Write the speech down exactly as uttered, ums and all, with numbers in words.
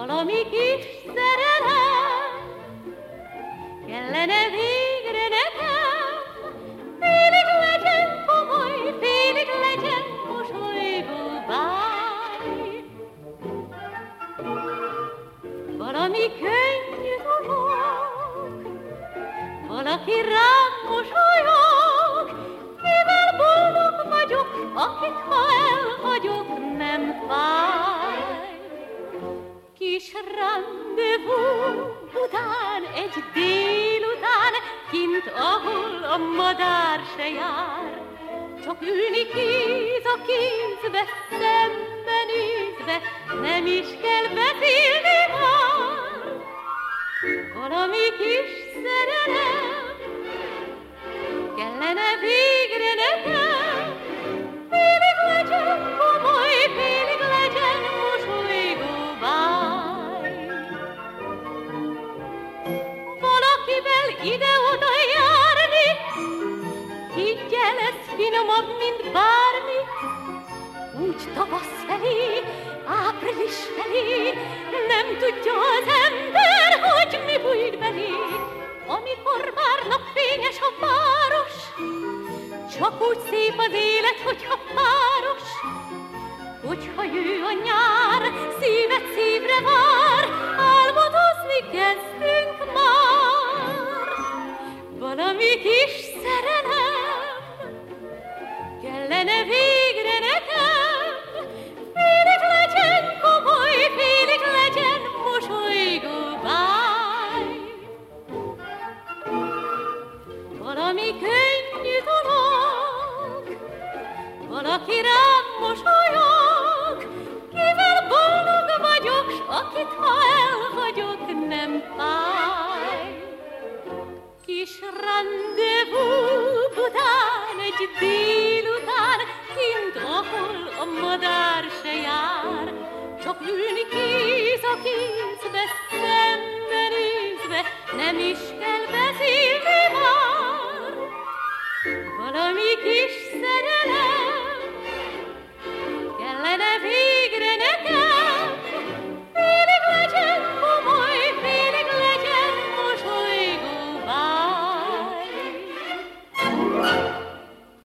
valami kis szerelem, kellene végre nekem, félig legyen komoly, félig legyen mosolygó báj. Valami könnyű dolog, valaki rám mosolyog, mivel boldog vagyok, akit ha elhagyok, nem fáj. Kis rendezvú után, egy délután, kint, ahol a madár se jár, csak ülni kéz a kézbe, szembe nézve, nem is kell beszélni már. Valami kis szerelem kellene végre nekem, félig legyen komoly, félig legyen mosolygó báj. Valakivel ide-oda járni, higgy el, ez finomabb, mint bármi. Úgy tavasz felé, április felé, nem tudja az ember, hogy mi bújt belé. Amikor már napfényes a város, csak úgy szép az élet, hogyha páros. Hogyha jő a nyár, szíved szívre vár, álmodozni kezdünk már. Valami kis szerelem kellene végre nekem, félig legyen komoly, félig legyen mosolygó báj. Valami könnyű dolog, valaki rám mosolyog, kivel boldog vagyok, s akit ha elhagyok, nem fáj. Kis rendezvú után, egy délután, kint, ahol a madár se jár, csak ülni kéz a kézbe, szembe nézve, nem is